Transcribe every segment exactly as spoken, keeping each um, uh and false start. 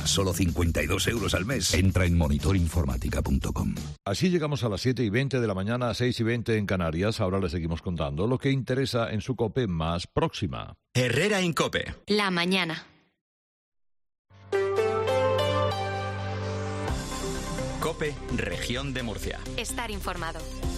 solo cincuenta y dos euros al mes. Entra en monitor informática punto com. Así llegamos a las siete y veinte de la mañana, seis y veinte en Canarias. Ahora les seguimos contando lo que interesa en su COPE más próxima. Herrera Incope. La mañana. COPE, Región de Murcia. Estar informado.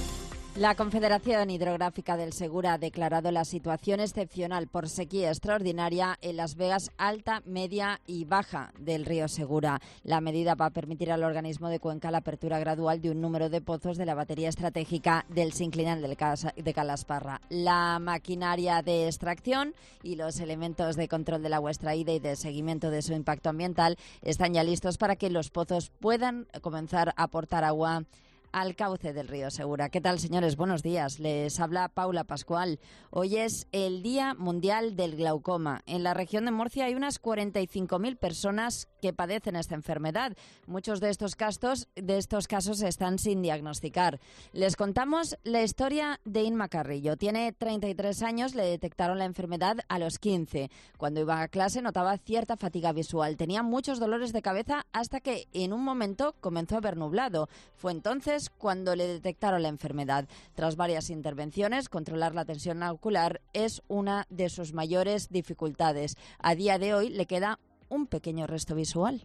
La Confederación Hidrográfica del Segura ha declarado la situación excepcional por sequía extraordinaria en las vegas alta, media y baja del río Segura. La medida va a permitir al organismo de Cuenca la apertura gradual de un número de pozos de la batería estratégica del Sinclinal de Calasparra. La maquinaria de extracción y los elementos de control del agua extraída y de seguimiento de su impacto ambiental están ya listos para que los pozos puedan comenzar a aportar agua al cauce del río Segura. ¿Qué tal, señores? Buenos días. Les habla Paula Pascual. Hoy es el Día Mundial del Glaucoma. En la región de Murcia hay unas cuarenta y cinco mil personas que padecen esta enfermedad. Muchos de estos casos, de estos casos están sin diagnosticar. Les contamos la historia de Inma Carrillo. Tiene treinta y tres años, le detectaron la enfermedad a los quince. Cuando iba a clase notaba cierta fatiga visual. Tenía muchos dolores de cabeza hasta que en un momento comenzó a ver nublado. Fue entonces cuando le detectaron la enfermedad. Tras varias intervenciones, controlar la tensión ocular es una de sus mayores dificultades. A día de hoy le queda un pequeño resto visual.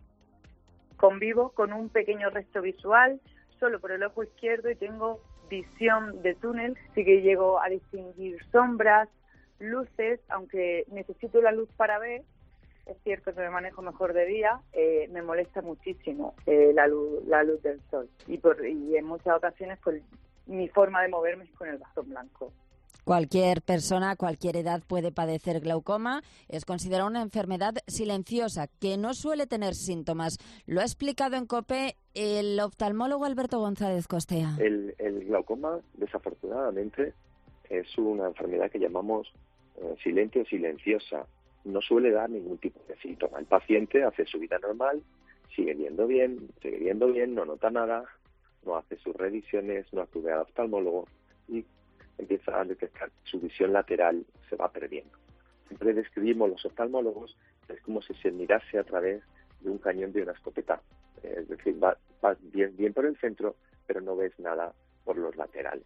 Convivo con un pequeño resto visual solo por el ojo izquierdo y tengo visión de túnel, así que llego a distinguir sombras, luces, aunque necesito la luz para ver. Es cierto que me manejo mejor de día, eh, me molesta muchísimo eh, la luz la luz del sol. Y, por, y en muchas ocasiones pues mi forma de moverme es con el bastón blanco. Cualquier persona, a cualquier edad puede padecer glaucoma. Es considerada una enfermedad silenciosa que no suele tener síntomas. Lo ha explicado en COPE el oftalmólogo Alberto González Costea. El, el glaucoma, desafortunadamente, es una enfermedad que llamamos eh, silente o silenciosa. No suele dar ningún tipo de síntoma. El paciente hace su vida normal, sigue viendo bien, sigue viendo bien, no nota nada, no hace sus revisiones, no acude al oftalmólogo y empieza a detectar que su visión lateral se va perdiendo. Siempre describimos los oftalmólogos, es como si se mirase a través de un cañón de una escopeta. Es decir, va, va bien, bien por el centro, pero no ves nada por los laterales.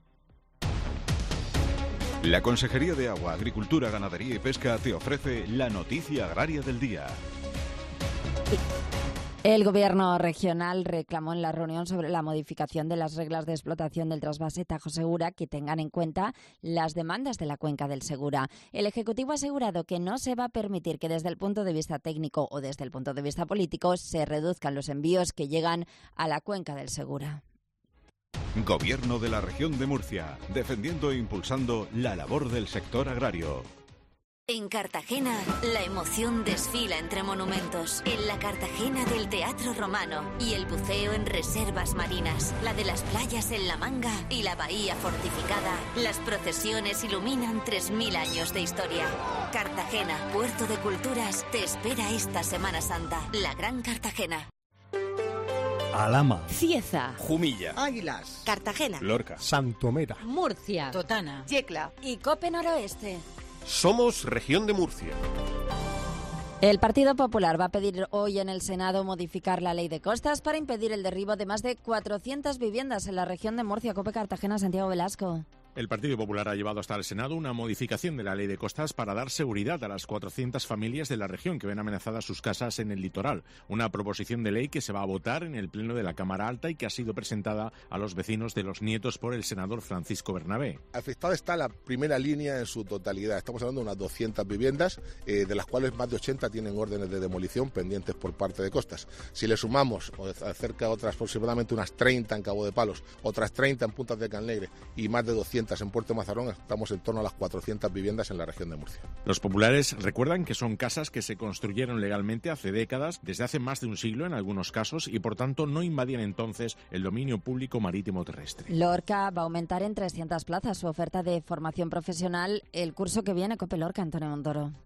La Consejería de Agua, Agricultura, Ganadería y Pesca te ofrece la noticia agraria del día. El Gobierno regional reclamó en la reunión sobre la modificación de las reglas de explotación del trasvase Tajo Segura que tengan en cuenta las demandas de la cuenca del Segura. El Ejecutivo ha asegurado que no se va a permitir que desde el punto de vista técnico o desde el punto de vista político se reduzcan los envíos que llegan a la cuenca del Segura. Gobierno de la Región de Murcia, defendiendo e impulsando la labor del sector agrario. En Cartagena, la emoción desfila entre monumentos. En la Cartagena del Teatro Romano y el buceo en reservas marinas. La de las playas en La Manga y la bahía fortificada. Las procesiones iluminan tres mil años de historia. Cartagena, puerto de culturas, te espera esta Semana Santa. La Gran Cartagena. Alhama, Cieza, Jumilla, Águilas, Cartagena, Lorca, Santomera, Murcia, Totana, Yecla y Cope Noroeste. Somos Región de Murcia. El Partido Popular va a pedir hoy en el Senado modificar la ley de costas para impedir el derribo de más de cuatrocientas viviendas en la región de Murcia. Cope Cartagena, Santiago Velasco. El Partido Popular ha llevado hasta el Senado una modificación de la ley de costas para dar seguridad a las cuatrocientas familias de la región que ven amenazadas sus casas en el litoral. Una proposición de ley que se va a votar en el Pleno de la Cámara Alta y que ha sido presentada a los vecinos de Los Nietos por el senador Francisco Bernabé. Afectada está la primera línea en su totalidad. Estamos hablando de unas doscientas viviendas, eh, de las cuales más de ochenta tienen órdenes de demolición pendientes por parte de costas. Si le sumamos cerca de otras aproximadamente unas treinta en Cabo de Palos, otras treinta en Puntas de Canlegre y más de doscientas en Puerto Mazarrón, estamos en torno a las cuatrocientas viviendas en la región de Murcia. Los populares recuerdan que son casas que se construyeron legalmente hace décadas, desde hace más de un siglo en algunos casos, y por tanto no invadían entonces el dominio público marítimo terrestre. Lorca va a aumentar en trescientas plazas su oferta de formación profesional el curso que viene. Cope Lorca, Antonio Montoro.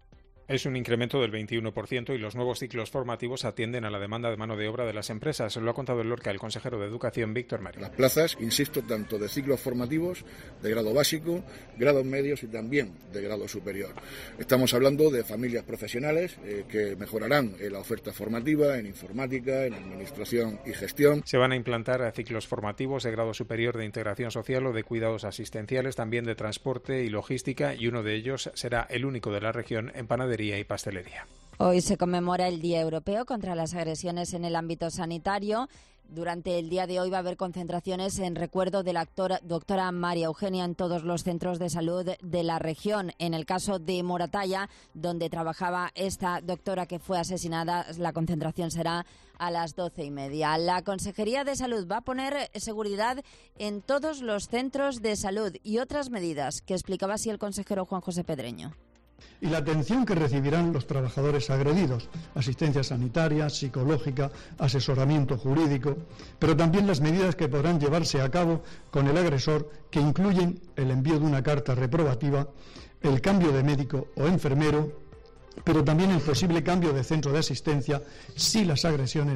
Es un incremento del veintiuno por ciento y los nuevos ciclos formativos atienden a la demanda de mano de obra de las empresas. Lo ha contado el Lorca el consejero de Educación, Víctor Marín. Las plazas, insisto, tanto de ciclos formativos, de grado básico, grados medios y también de grado superior. Estamos hablando de familias profesionales eh, que mejorarán en la oferta formativa, en informática, en administración y gestión. Se van a implantar ciclos formativos de grado superior de integración social o de cuidados asistenciales, también de transporte y logística, y uno de ellos será el único de la región en panadería y pastelería. Hoy se conmemora el Día Europeo contra las Agresiones en el ámbito sanitario. Durante el día de hoy va a haber concentraciones en recuerdo de la actora, doctora María Eugenia en todos los centros de salud de la región. En el caso de Moratalla, donde trabajaba esta doctora que fue asesinada, la concentración será a las doce y media. La Consejería de Salud va a poner seguridad en todos los centros de salud y otras medidas que explicaba así el consejero Juan José Pedreño. Y la atención que recibirán los trabajadores agredidos, asistencia sanitaria, psicológica, asesoramiento jurídico, pero también las medidas que podrán llevarse a cabo con el agresor, que incluyen el envío de una carta reprobativa, el cambio de médico o enfermero, pero también el posible cambio de centro de asistencia si las agresiones